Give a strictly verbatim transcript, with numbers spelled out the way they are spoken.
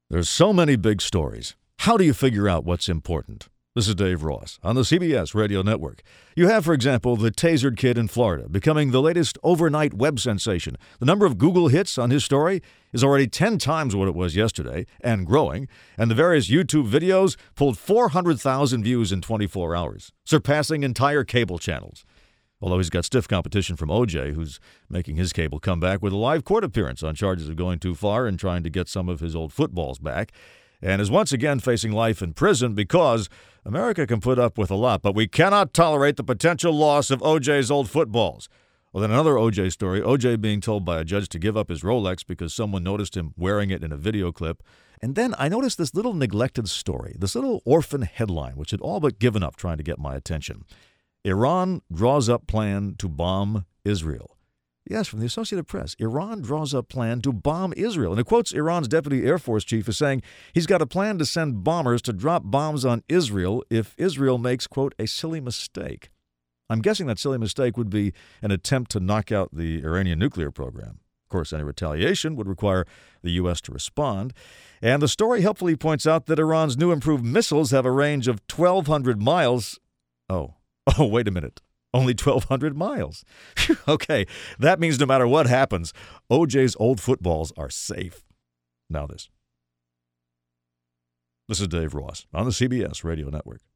There's so many big stories. How do you figure out what's important? This is Dave Ross on the C B S Radio Network. You have, for example, the tasered kid in Florida becoming the latest overnight web sensation. The number of Google hits on his story is already ten times what it was yesterday and growing, and the various YouTube videos pulled four hundred thousand views in twenty-four hours, surpassing entire cable channels. Although he's got stiff competition from O J, who's making his cable come back with a live court appearance on charges of going too far and trying to get some of his old footballs back, and is once again facing life in prison because America can put up with a lot, but we cannot tolerate the potential loss of O J's old footballs. Well, then another O J story, O J being told by a judge to give up his Rolex because someone noticed him wearing it in a video clip. And then I noticed this little neglected story, this little orphan headline, which had all but given up trying to get my attention. Iran draws up plan to bomb Israel. Yes, from the Associated Press. Iran draws up plan to bomb Israel. And it quotes Iran's deputy Air Force chief as saying he's got a plan to send bombers to drop bombs on Israel if Israel makes, quote, a silly mistake. I'm guessing that silly mistake would be an attempt to knock out the Iranian nuclear program. Of course, any retaliation would require the U S to respond. And the story helpfully points out that Iran's new improved missiles have a range of twelve hundred miles. Oh. Oh, wait a minute. Only twelve hundred miles. Okay, that means no matter what happens, O J's old footballs are safe. Now this. This is Dave Ross on the C B S Radio Network.